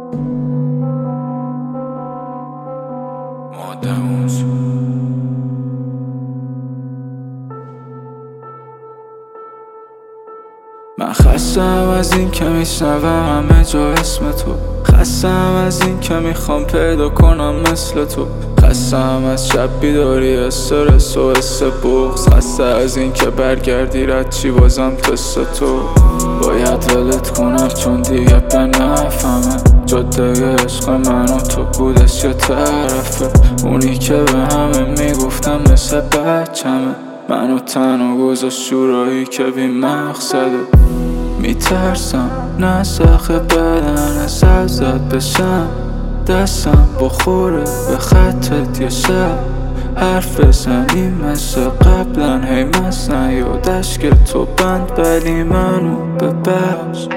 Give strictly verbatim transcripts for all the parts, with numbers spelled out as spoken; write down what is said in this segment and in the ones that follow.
مادموز من خستم از این که میشنوم همه جا اسم تو، خستم از این که میخوام پیدا کنم مثل تو، خستم از شب بیداری استرس و حس بغض، خسته از این که برگردی رد چی بازم تست تو. باید ولت کنم چون دیگه به نفهمه جاده عشق من و تو بودش یه طرفه، اونی که به همه میگفتم مثل بچمه، منو تنها گذاشت شورایی که بی مقصده. میترسم نسخ بدن سبزت بشم، دستم بخوره به خطت یه شب، حرف بزنی مثل قبلا هی مثلا یادش که تو بند ولی منو ببخش.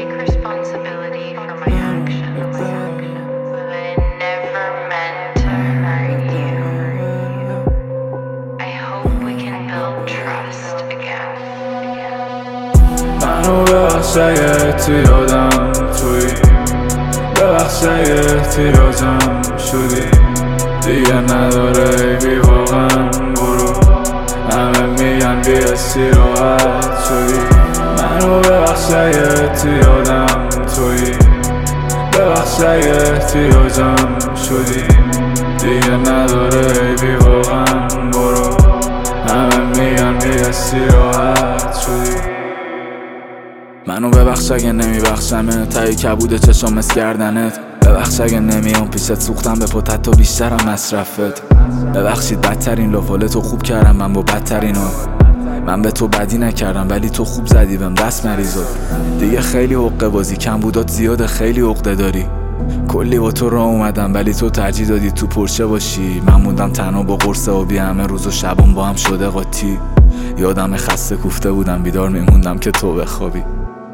منو ببخش اگه احتیاجم توی، ببخش اگه احتیاجم شدی، دیگه نداره بی واقعا برو، همه میگن بی استراحت شدی. منو ببخش اگه احتیاجم توی، ببخش اگه احتیاجم شدی، دیگه نداره بی واقعا برو، همه میگن بی استراحت شدی. منو ببخش اگه نمیبخشمه تایی کبوده چشم مثل گردنت، ببخش اگه نمیام پیشت سوختم به پتت تو بیشترم مصرفت، ببخشید بدترین لافالتو خوب کردم من با بدترینو، من به تو بدی نکردم ولی تو خوب زدی بهم دست مریضو، دیگه خیلی حقه بازی کم بودات زیاده خیلی عقده داری، کلی با تو راه اومدم ولی تو ترجیح دادی تو پرشه باشی، من موندم تنها با قرص آبی همه روز و شبم با هم شده قاطی، یادم خسته کوفته بودم بیدار میموندم که تو بخوابی.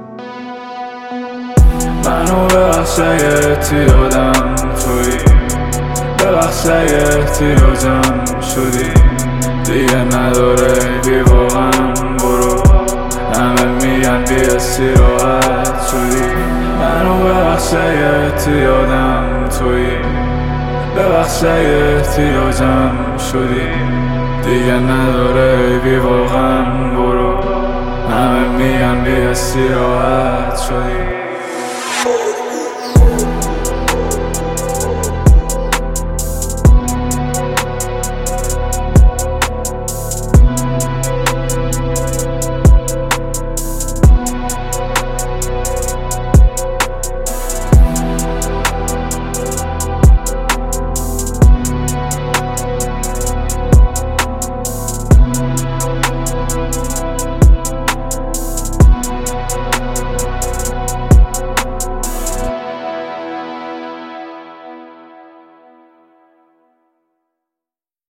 منو ببخش اگه احتیاجم توی، ببخش اگه احتیاجم شدی، دیگه نداره بی واقعا برو، همه میگن بی استراحت شدی. منو ببخش اگه احتیاجم توی، ببخش اگه احتیاجم شدی، دیگه نداره بی واقعا برو، همه میگن بی استراحت شدی.